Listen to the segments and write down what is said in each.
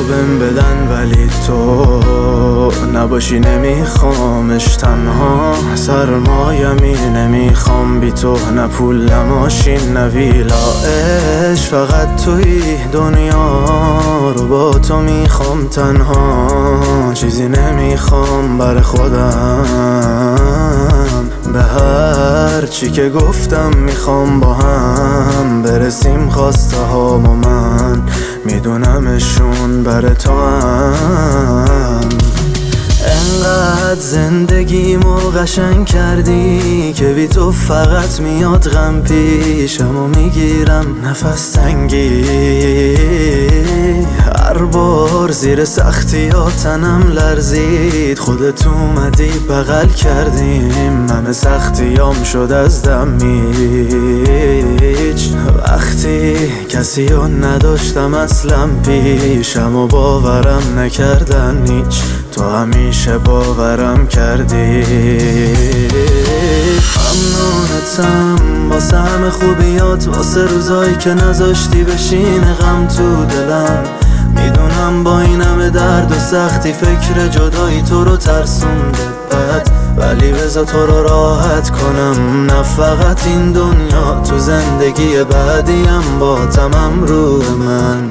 بهم بدن ولی تو نباشی نمیخوامش. تنها سرمایمی نمیخوام بی تو، نه پول نه ماشین نه ویلایش. فقط توی دنیا رو با تو میخوام، تنها چیزی نمیخوام بر خودم. به هر چی که گفتم میخوام با هم برسیم خواسته هام و من میدونمشون بر تو هم. انقدر زندگیمو قشنگ کردی که بی تو فقط میاد غم پیشم و میگیرم نفس تنگی. هر بار زیر سختی ها تنم لرزید، خودت اومدی بغل کردیم، همه سختیام شد از دم میج. وقتی کسی رو نداشتم اصلا پیشم و باورم نکردن هیچ، تو همیشه باورم کردی. ممنونتم واسه همه خوبیات، واسه روزایی که نذاشتی بشینه غم تو دلم. میدونم با این همه درد و سختی فکر جدایی تو رو ترسونده بد، ولی بذار تو رو راحت کنم. نه فقط این دنیا، تو زندگی بعدیم با تمام رو من.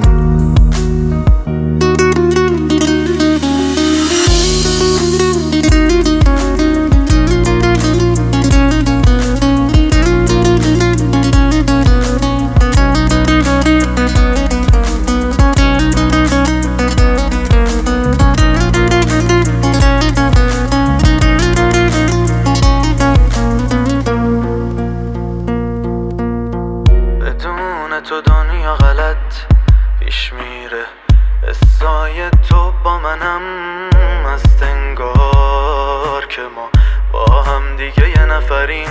تو دنیا غلط پیش میره، حسای تو با منم هست انگار که ما با هم دیگه یه نفریم.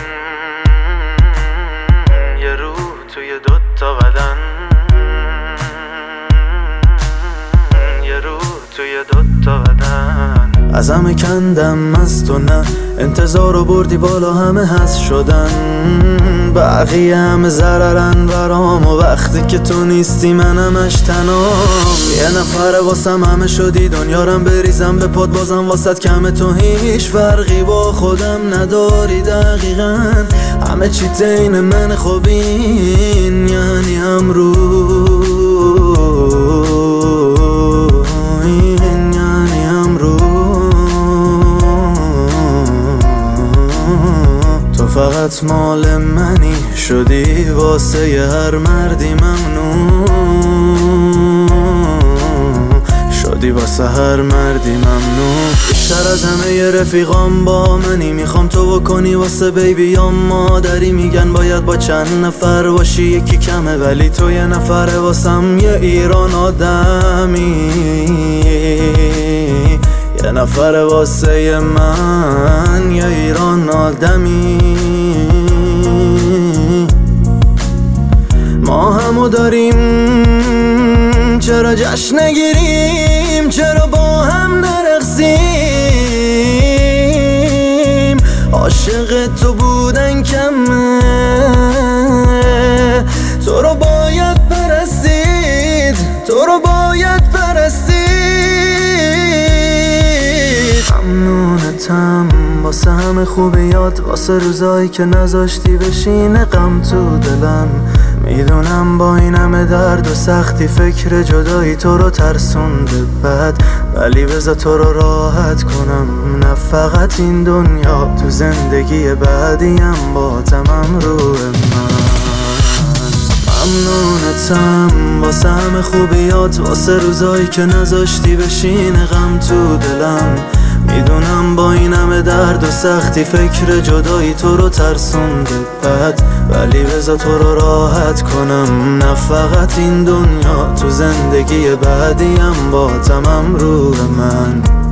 یه روح توی دوتا بدن، یه روح توی دوتا بدن. از همه کندم از تو نه، انتظار رو بردی بالا همه هست شدن. بقیه همه ضررن برام و وقتی که تو نیستی من همش تنام. یه نفره واسم همه شدی، دنیارم بریزم به پاد بازم واسط کمه. تو هیچ فرقی با خودم نداری دقیقا، همه چی تین من خوبین یعنی فقط مال منی، شدی واسه ی هر مردی ممنون، شدی واسه هر مردی ممنون. بیشتر از همه ی رفیقام با منی، میخوام تو بکنی واسه بیبیام مادری. میگن باید با چند نفر باشی یکی کمه، ولی تو یه نفره واسم یه ایران آدمی. یه نفر واسه من یه ایران آدمی. ما همو داریم چرا جشن نگیریم، چرا با هم نرقصیم. عاشق تو بودن کمه، تو رو باید پرستید، تو رو باید پرستید. ممنونتم واسه همه خوبیات، واسه روزایی که نذاشتی بشینه غم تو دلم. میدونم با این همه درد و سختی فکر جدایی تو رو ترسونده بد، ولی بذار تو رو راحت کنم. نه فقط این دنیا، تو زندگی بعدیم با تمام رو من. ممنونتم واسه همه خوبیات، واسه روزایی که نذاشتی بشینه غم تو دلم. میدونم با این همه درد و سختی فکر جدایی تو رو ترسونده بد، ولی بذار تو رو راحت کنم. نه فقط این دنیا، تو زندگی بعدیم با تمام رو من.